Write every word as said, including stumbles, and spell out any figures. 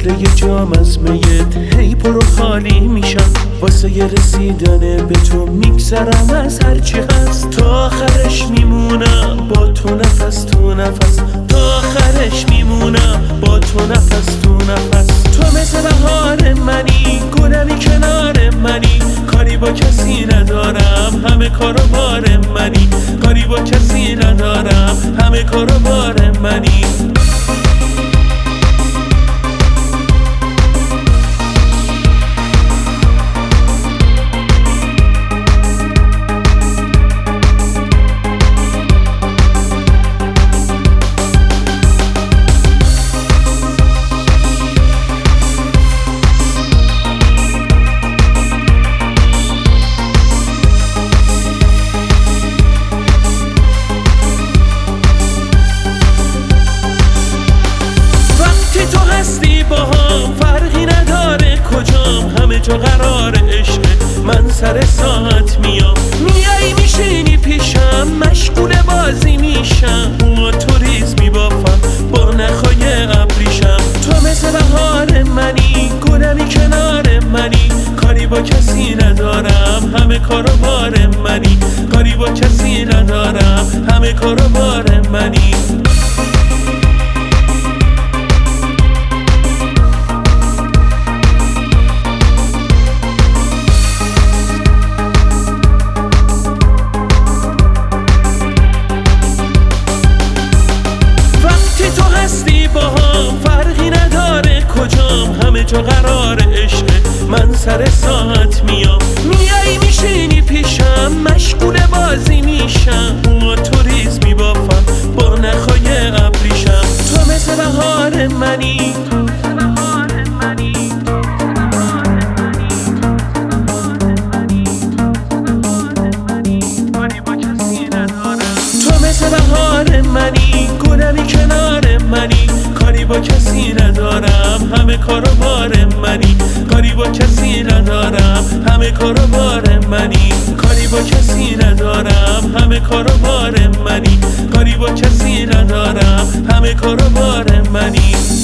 یه جام از میت هی پرو خالی میشم، واسه یه رسیدن به تو میگذرم از هرچی هست. تا آخرش میمونم با تو نفس تو نفس، تا آخرش میمونم با تو نفس تو نفس. تو مثل بهار منی، گلمی کنار منی، کاری با کسی ندارم، همه کارو بار منی. کاری با کسی ندارم، همه کارو بار منی. فرقی نداره کجام، همه جا قرار عشق من سر ساعت میام. میای میشینی پیشم، مشغول بازی میشم، با تو ریز میبافم، با نخای ابریشم. تو مثل بهار منی، گلمی کنار منی، کاری با کسی ندارم، همه کارو بار منی. کاری با کسی ندارم، همه کارو بار منی. فرقی نداره کجام، همه جا قرار عشق من سر ساعت میام. میای میشینی پیشم، مشغول بازی میشم، با تو ریز میبافم، با نخای ابریشم. تو مثل بهار منی، تو مثل بهار منی، گلمی کنار منی، کاری با کسی ندارم، همه کارو بار منی. کاری با کسی ندارم، همه کارو بار منی. کاری با کسی ندارم، همه کارو بار منی. کاری با کسی ندارم، همه کارو بار منی.